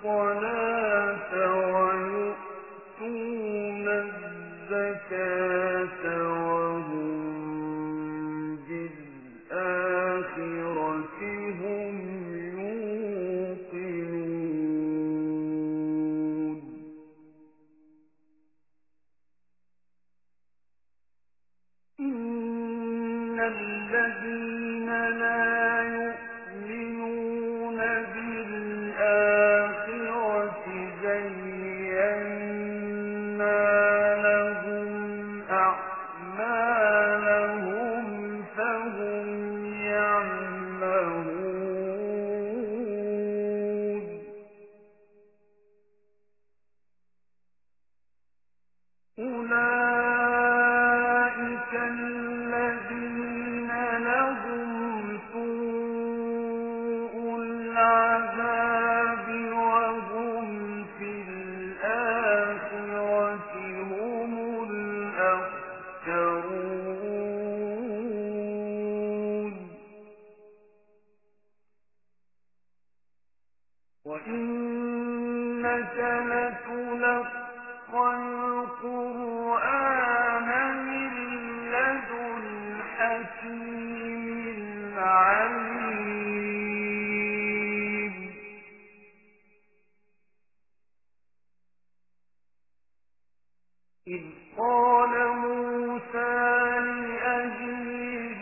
الصلاة ويؤتون الزكاة وهم بالآخرة هم يوقنون إن الذين لا يؤمنون بالآخرة زينا لهم أعمالهم فهم يعمهون أولئك الذين لهم سوء العذاب وهم في الآخرة هم الأخسرون وإنك لتلقى القرآن من لدن حكيم عليم إذ قال موسى لأبيه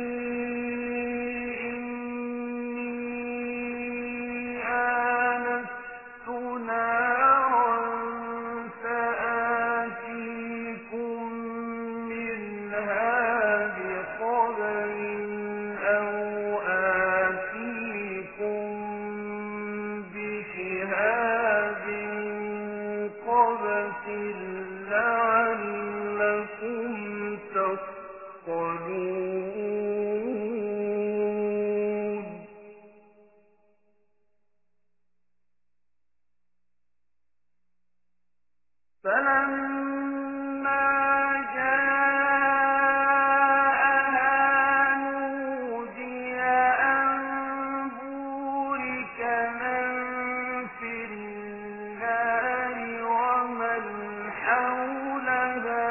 إني آنست نارا سآتيكم منها بخبر أو آتيكم بشهاب قبس لعلكم تصطلون فلما جاءها نودي أن بورك من في النار ومن حولها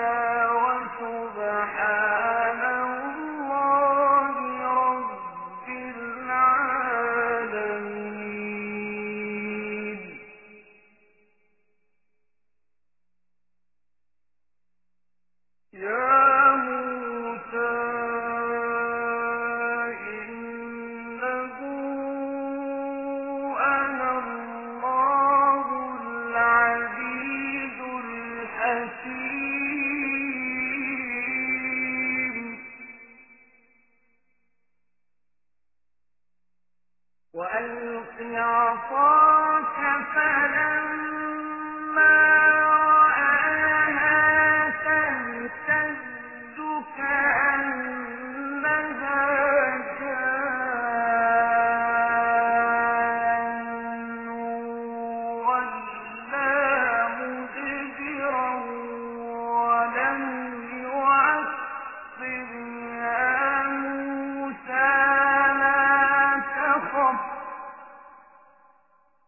وسبحان الله رب العالمين يا موسى إنه أنا الله العزيز الحكيم وألق عصاك فلما رآها تهتز كأنها جان ولا مدبرا ولم يعقب يا موسى لا تخف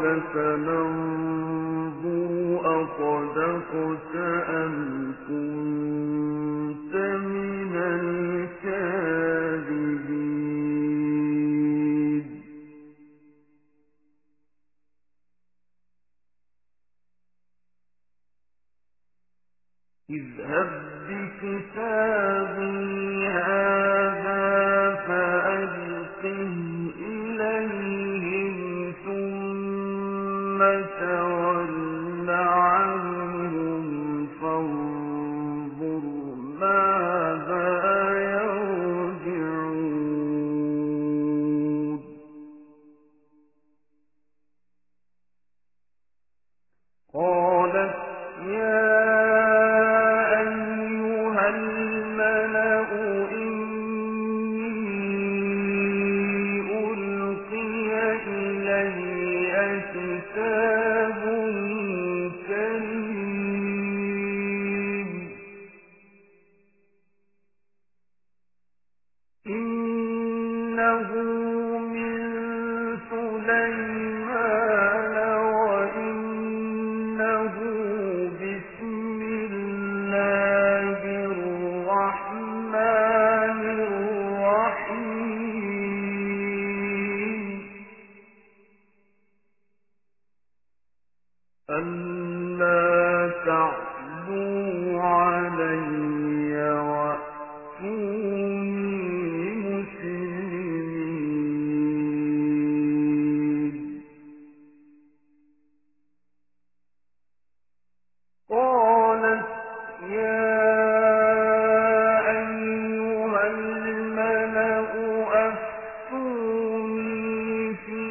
قال سننظر أصدقت أم كنت من الكاذبين اذهب بكتابي هذا فألقه إليهم ثم تول عنهم فانظر ماذا يرجعون قالت يا أيها الملأ إني ألقي إلي كتاب كريم إنه من سليمان وإنه بسم الله الرحمن الرحيم ألا تعلوا علي وأتوني مسلمين قالت يا أيها الملأ أفتوني في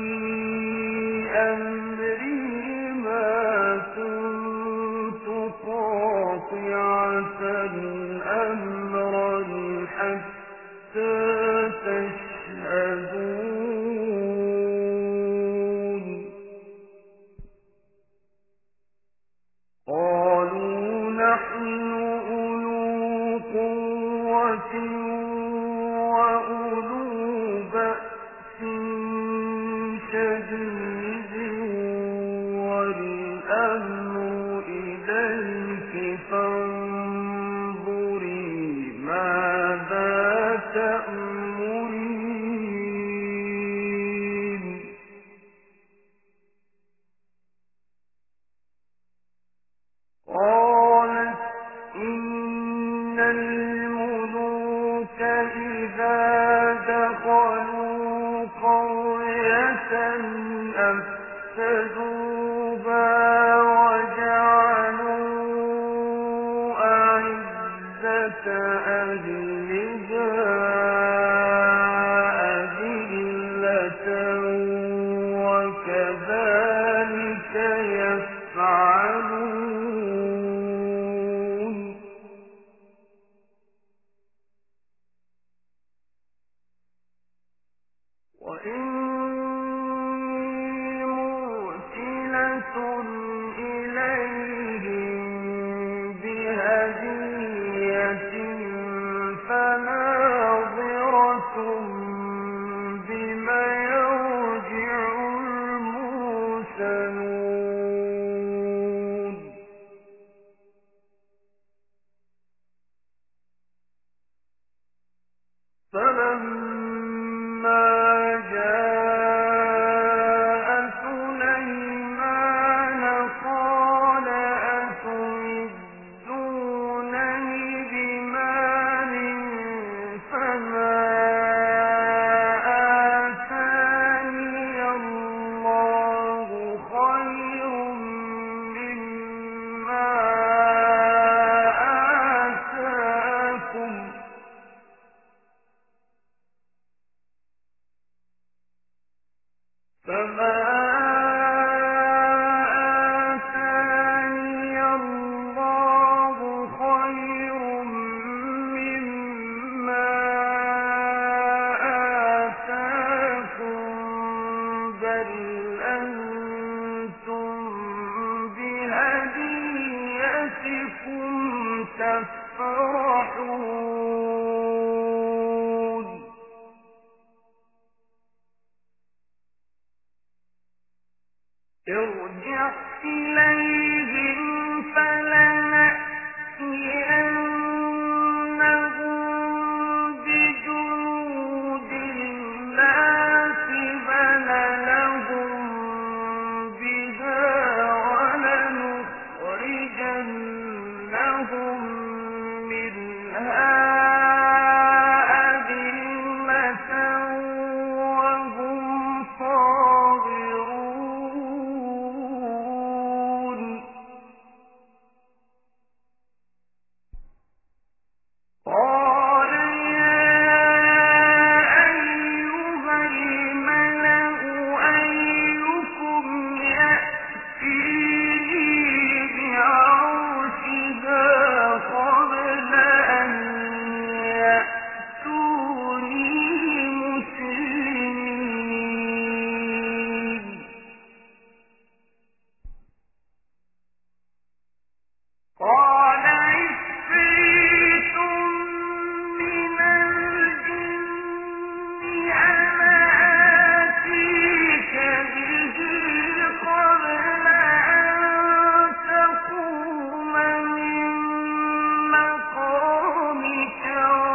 أمري ما كنت قاطعة أمرا حتى تشهدون قالوا نحن أولو قوة وأولو بأس شديد والأمر إليك فانظري ماذا تأمرين قالت إن الملوك إذا دخلوا قرية أفسدوها وجعلوا أعزة أهلها أذلة وكذلك يفعلون وإني مرسلة إليهم بهدية فناظرة بما يرجع المرسلون فلما جاء سليمان قال أتمدونني بمال فما آتاني الله خير مما آتاكم فما آتاني الله خير مما آتاكم بل أنتم بهديتكم تفرحون ارجع إليهم فلنأتينهم بجنود لا قبل لهم بها ولنخرجنهم منها أذلة وهم صاغرون قال يا أيها الملأ أيكم يأتيني بعرشها قبل أن يأتوني مسلمين قال عفريت من الجن أنا آتيك به قبل أن تقوم من مقامك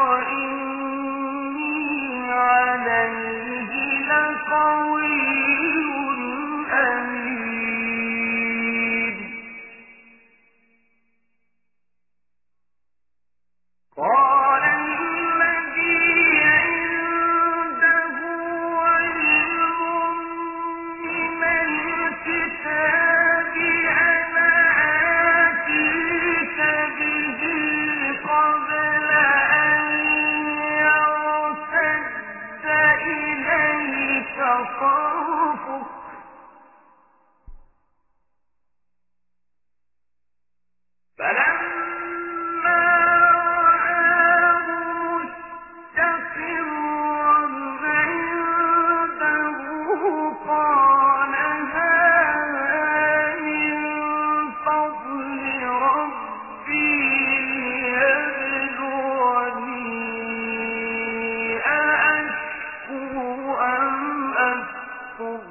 وإني عليه لقوي أمين قال الذي عنده علم من الكتاب أنا آتيك به قبل أن يرتد إليك طرفك فلما رآه مستقرا عنده قال هذا من فضل ربي ليبلوني أأشكر أم أكفر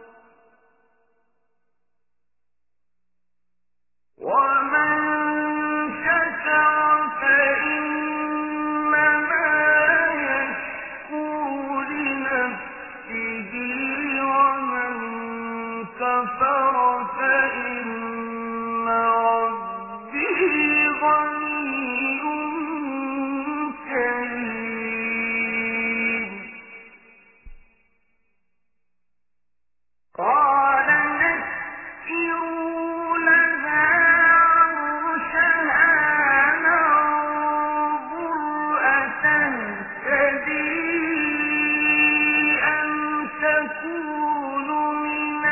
ومن شكر فإنما يشكر لنفسه ومن كفر فإن ربي غني كريم قال نكروا لها عرشها ننظر أتهتدي أم تكون من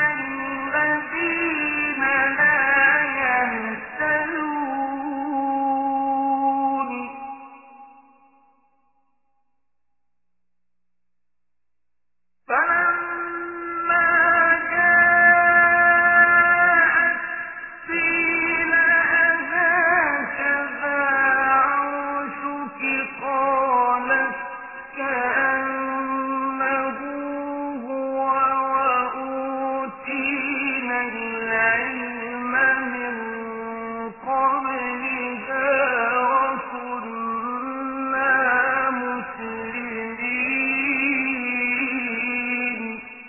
الذين لا يهتدون فلما جاءت قيل أهكذا عرشك قالت كأنه هو وأوتينا العلم من قبلها وكنا مسلمين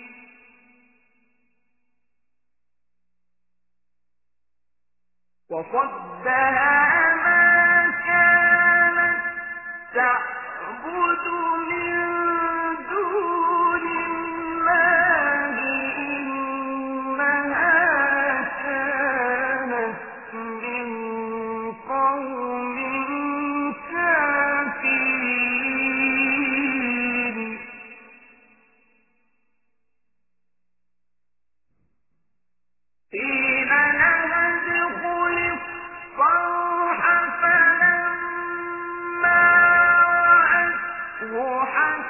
وصدها ما كانت تعبد من دون الله إنها كانت من قوم كافرين قيل لها ادخل الصرح فلما رأته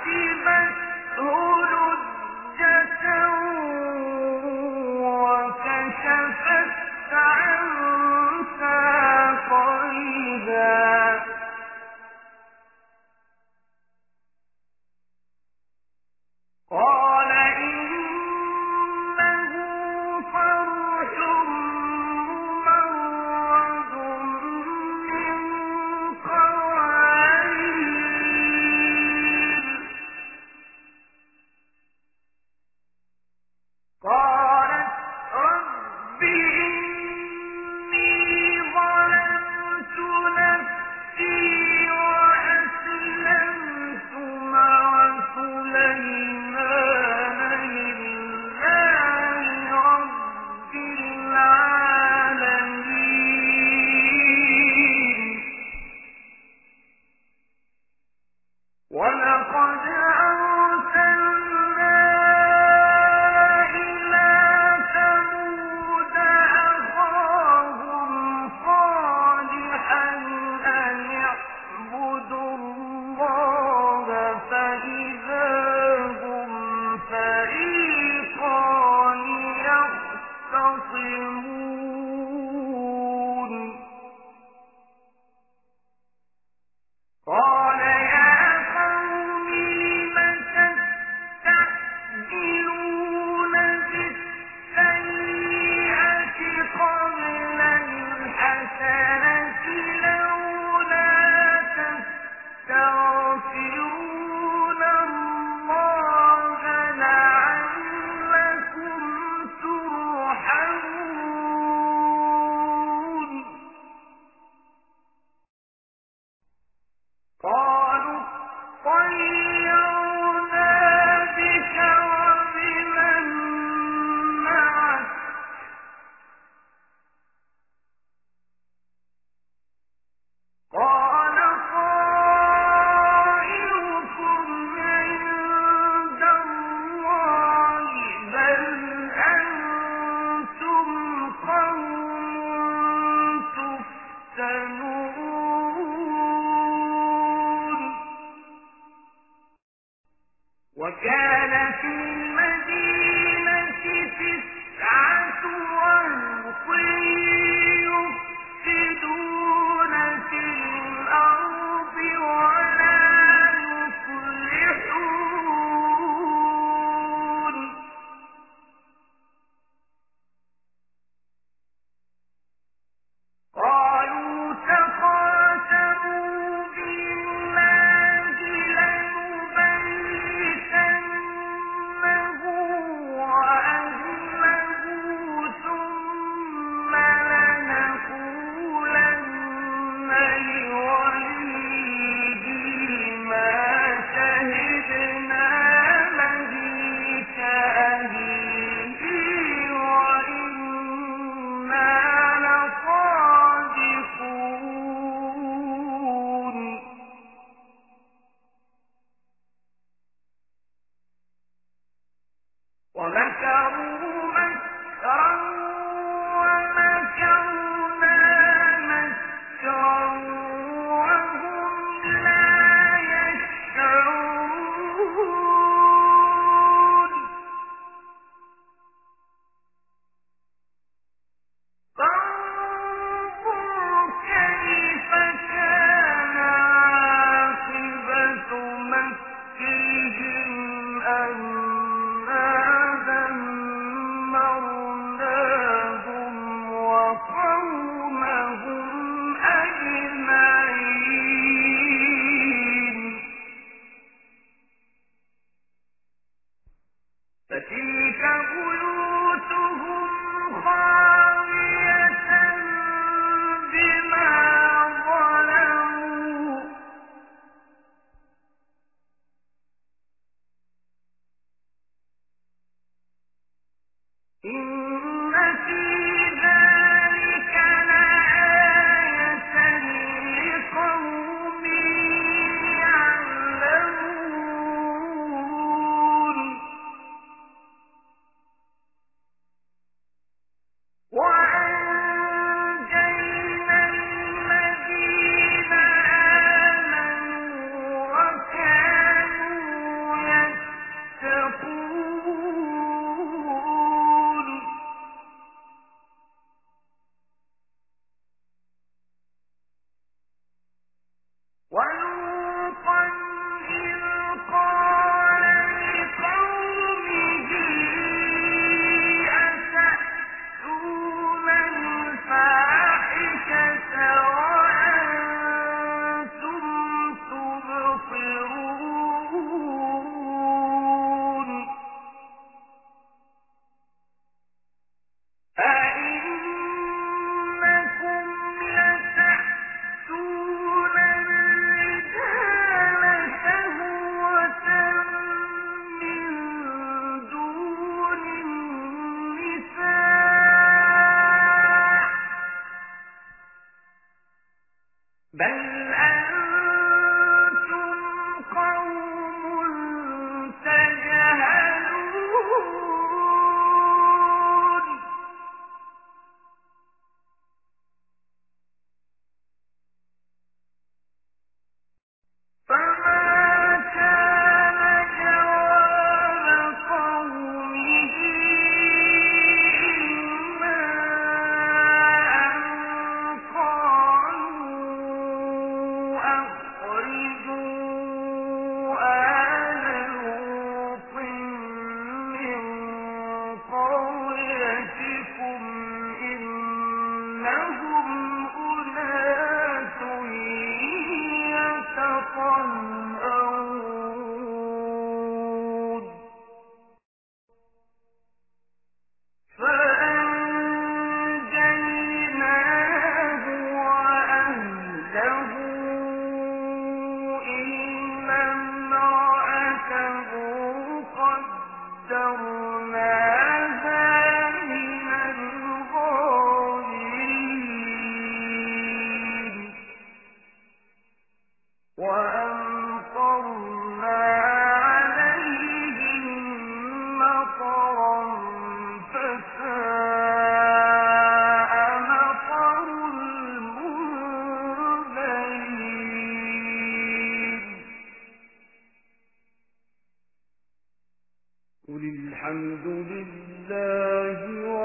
قل الحمد لله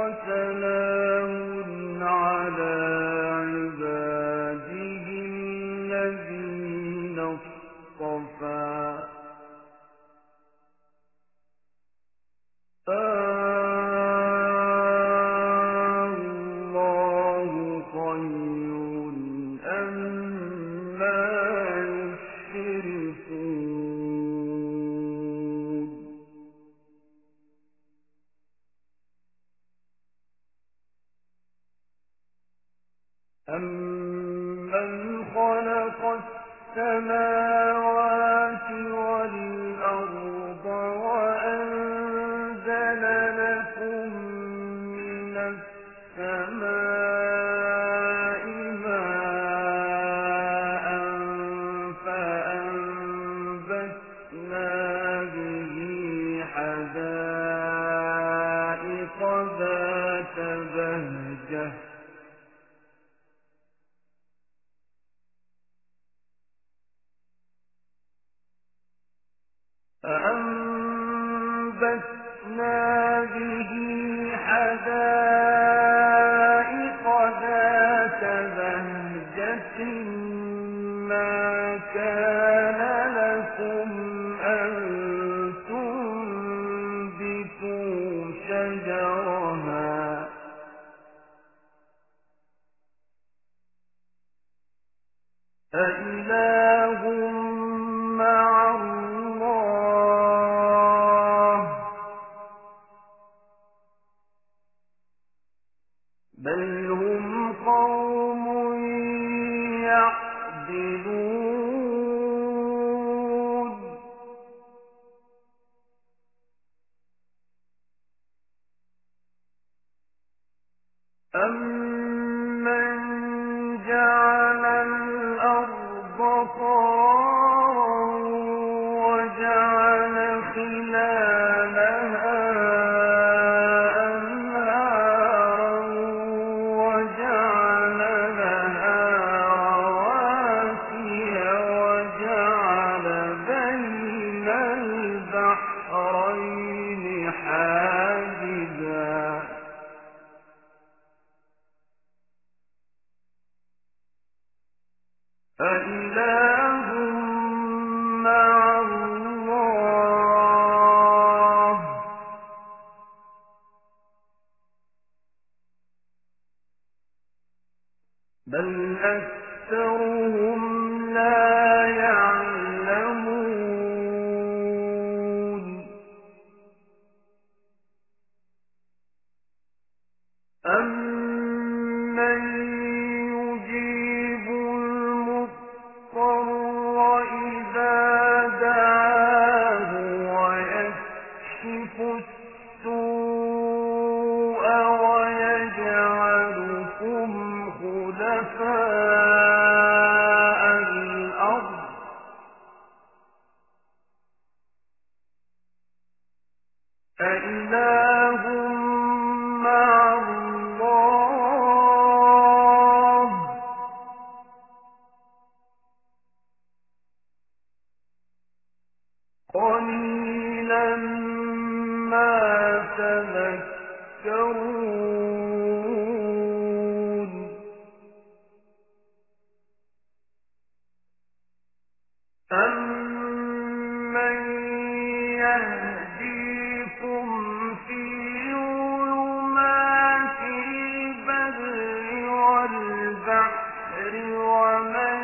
وسلام على عباده الذين اصطفى الله خير أما يشركون أمن خلق السماوات والأرض وأنزل لكم من السماء ماء فأنبتنا به حدائق ذات بهجة فأنبتنا به حدائق ذات بهجة ما كان لكم أن تنبتوا شجرها أإله مع الله بل هم قوم يعدلون أمن جعل الأرض قرارا وجعل خلالها أنهارا وجعل لها رواسي وجعل بين البحرين حاجزا أإله مع الله بل أكثرهم لا يعلمون أمن يجيب المضطر إذا دعاه ويكشف السوء ويجعلكم خلفاء الأرض أإله مع الله قليلا ما تذكرون أمن يهديكم في ظلمات البر والبحر ومن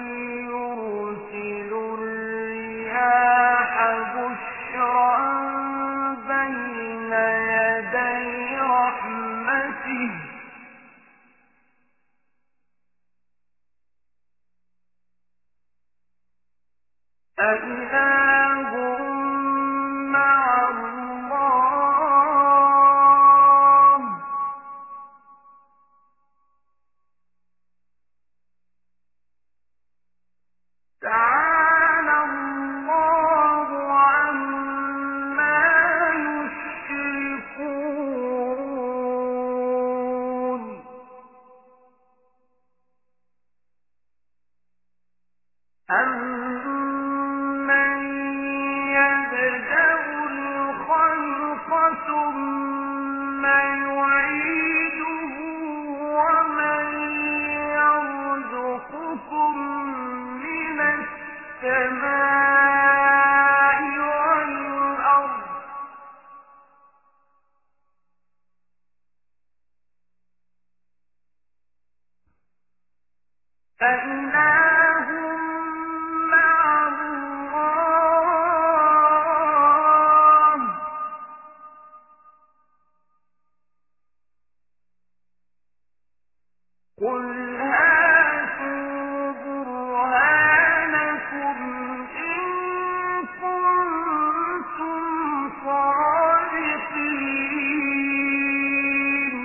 يرسل الرياح بشرا بين يدي رحمته أإله مع الله تعالى الله عما يشركون ثم يعيده ومن يرزقكم من السماء والأرض أإله مع الله قل هاتوا برهانكم إن كنتم صادقين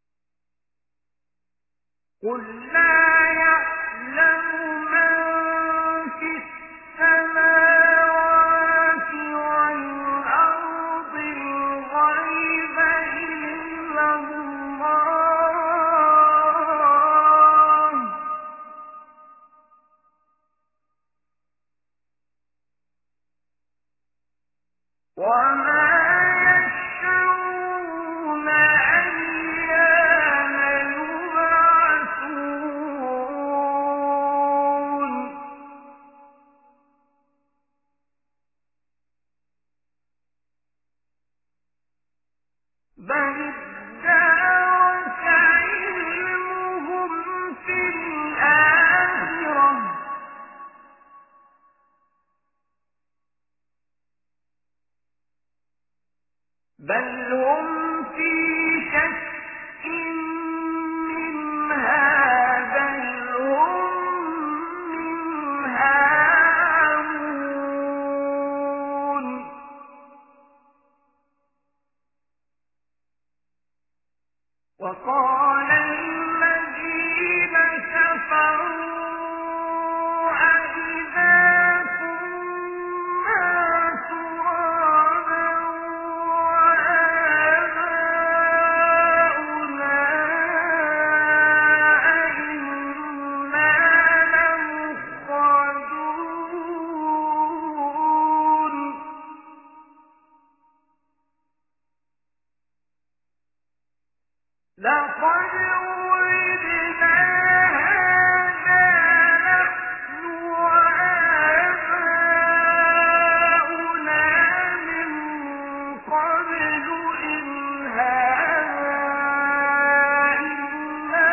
قل لا يعلم من في السماوات والأرض الغيب إلا الله وما يشعرون أيان يبعثون بل ادارك علمهم في الآخرة بل هم في شك منها بل هم منها عمون وقال الذين كفروا أإذا كنا ترابا وآباؤنا أئنا لمخرجون لقد وعدنا هذا نحن وآباؤنا من قبل إن هذا إلا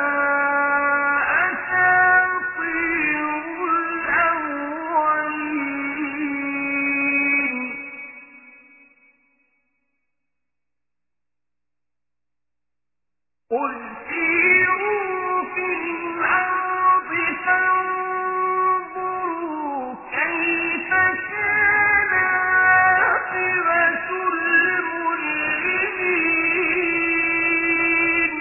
أساطير الأولين قل سيروا في الأرض فانظروا كيف كان عاقبة المجرمين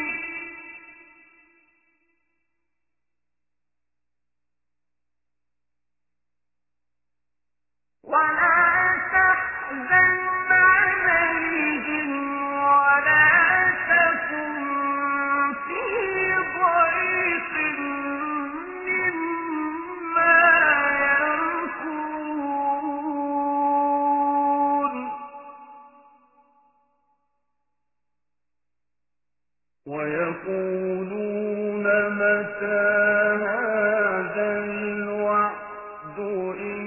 ولا تحزن عليهم ولا تكن في ضيق مما يمكرون ويقولون متى هذا الوعد إن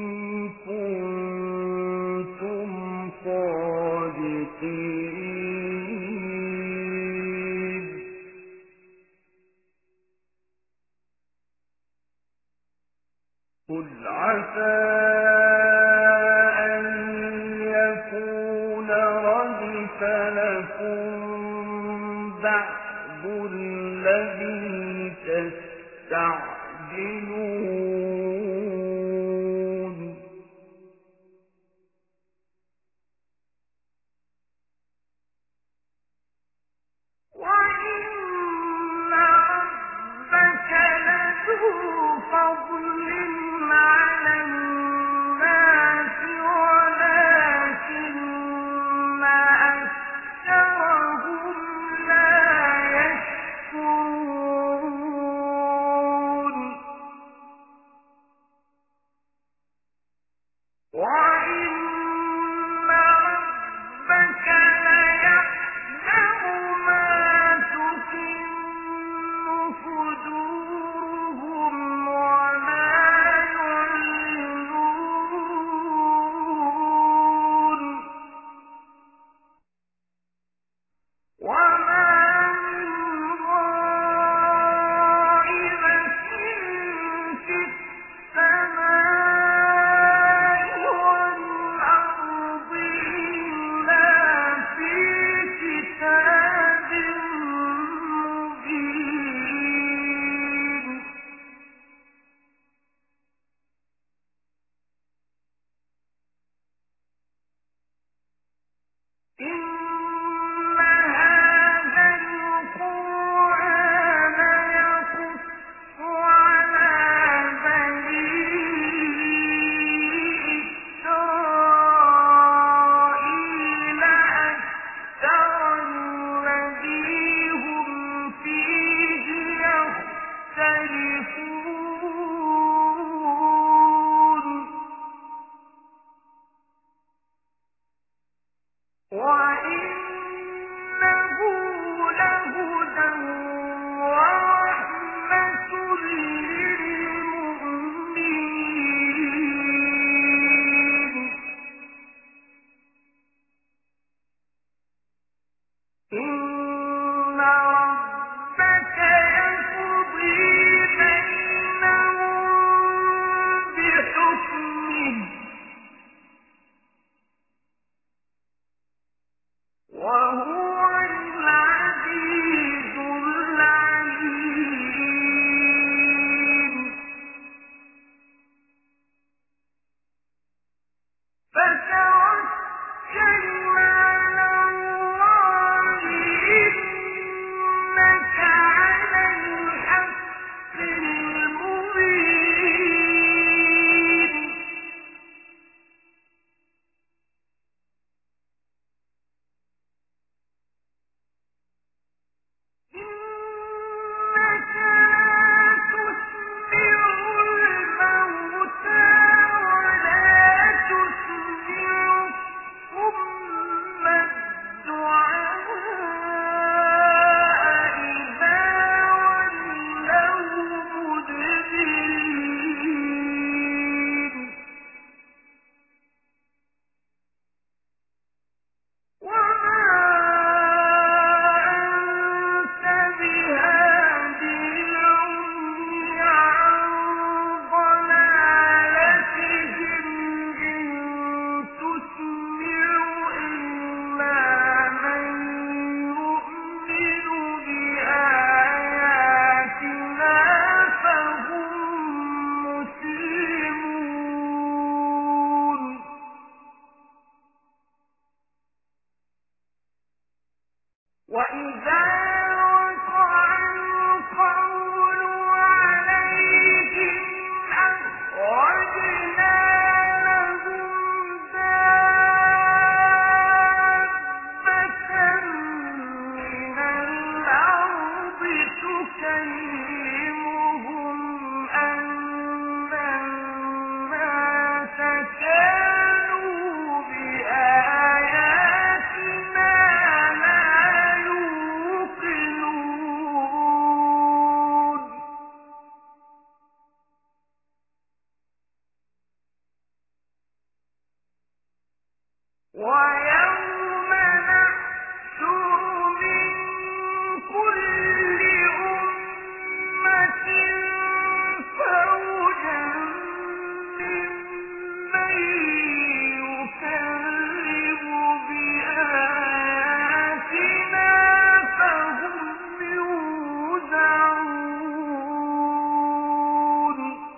كنتم صادقين قل عسى أن يكون ردف لكم بعض الذي تستعجلون وإن ربك لذو فضل على الناس ولكن أكثرهم لا يشكرون وَإِنَّهُ لَهُدًى وَرَحْمَةٌ لِّلْمُؤْمِنِينَ إِنَّ رَبَّكَ يَقْضِي بَيْنَهُم بِحُكْمِهِ ۚ وَهُوَ الْعَزِيزُ الْعَلِيمُ فَتَوَكَّلْ عَلَى اللَّهِ إِنَّكَ عَلَى الْحَقِّ الْمُبِينِ إِنَّكَ لَا تُسْمِعُ الْمَوْتَىٰ وَلَا تُسْمِعُ الصُّمَّ الدُّعَاءَ إِذَا وَلَّوْا مُدْبِرِينَ وَمَا أَنتَ بِهَادِ الْعُمْيِ عَن ضَلَالَتِهِمْ إِن تُسْمِعُ إِلَّا مَن يُؤْمِنُ بِآيَاتِنَا فَهُم مُّسْلِمُونَ وَإِذَا وَقَعَ الْقَوْلُ عَلَيْهِمْ أَخْرَجْنَا لَهُمْ دَابَّةً مِّنَ الْأَرْضِ تُكَلِّمُهُمْ أَنَّ النَّاسَ كَانُوا بِآيَاتِنَا لَا يُوقِنُونَ وَيَوْمَ نَحْشُرُ مِن كُلِّ أُمَّةٍ فَوْجًا مِّمَّن يُكَذِّبُ بِآيَاتِنَا فَهُمْ يُوزَعُونَ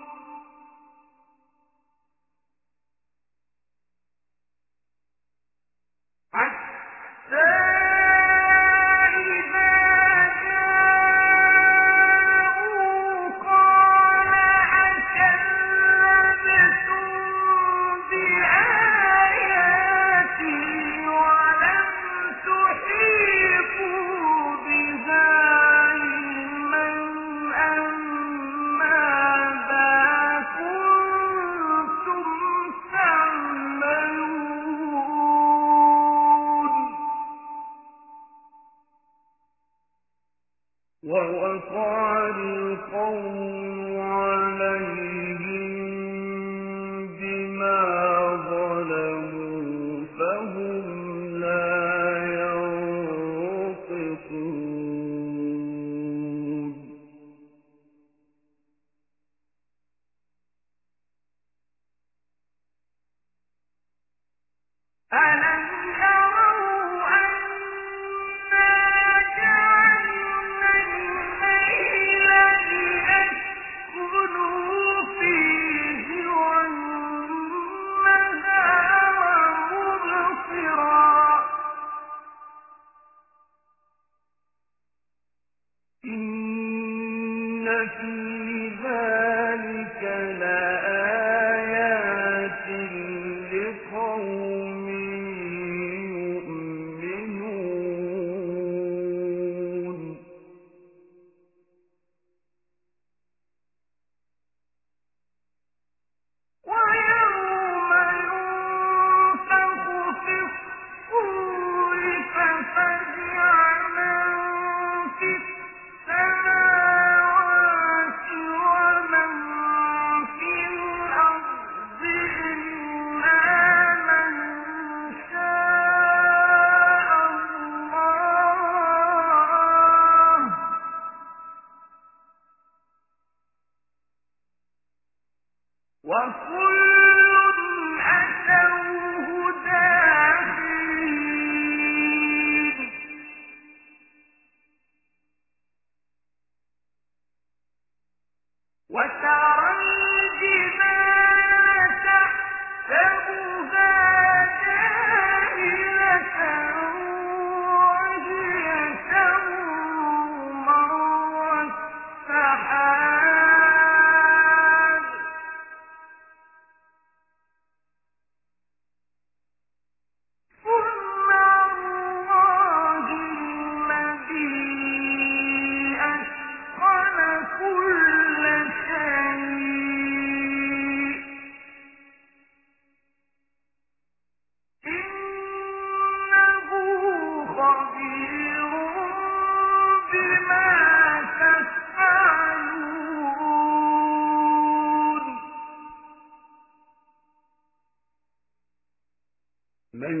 حَتَّىٰ إِذَا جَاءُوا قَالَ أَكَذَّبْتُم بِآيَاتِي وَلَمْ تُحِيطُوا بِهَا عِلْمًا أَمَّاذَا كُنتُمْ تَعْمَلُونَ وَوَقَعَ الْقَوْلُ عَلَيْهِم بِمَا ظَلَمُوا فَهُمْ لَا يَنطِقُونَ أَلَمْ يَرَوْا أَنَّا جَعَلْنَا اللَّيْلَ لِيَسْكُنُوا خبير بما تفعلون من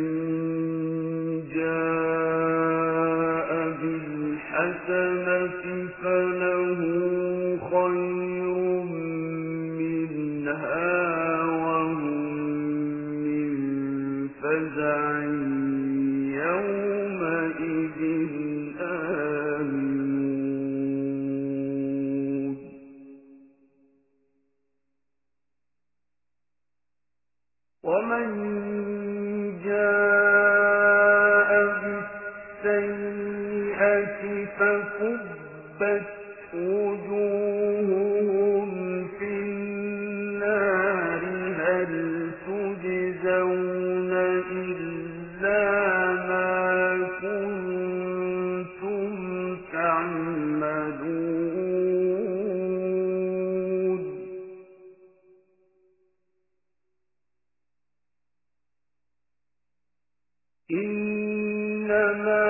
جاء بالحسنة فله خير منها وهم من فزع يومئذ آمنون ومن جاء بالسيئة فكبت وجوههم في النار هل تجزون إلا ما كنتم تعملون إنما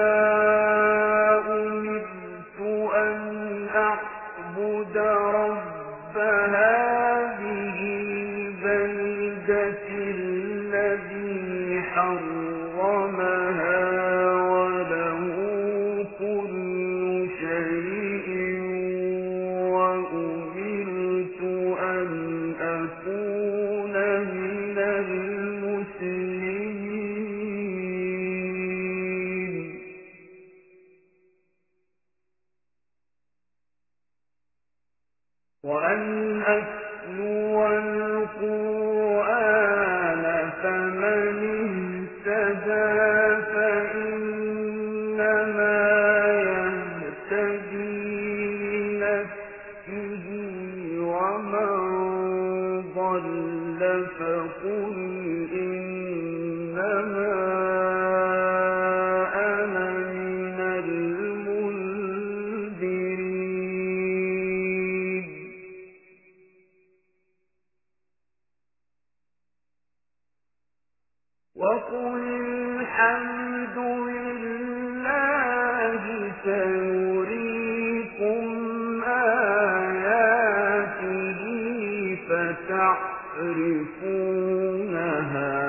أمرت أن أعبد رب هذه البلدة الذي حرمها وله كل شيء وأمرت أن أكون من المسلمين وأن أتلو القرآن فمن اهتدى فإنما يهتدي لنفسه ومن ضل فقل إنما أنا من المنذرين وقل الحمد لله سيريكم آياته فتعرفونها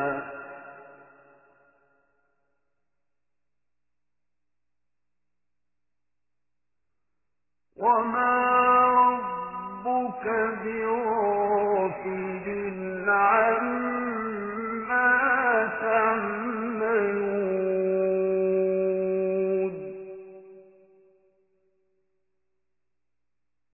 وما ربك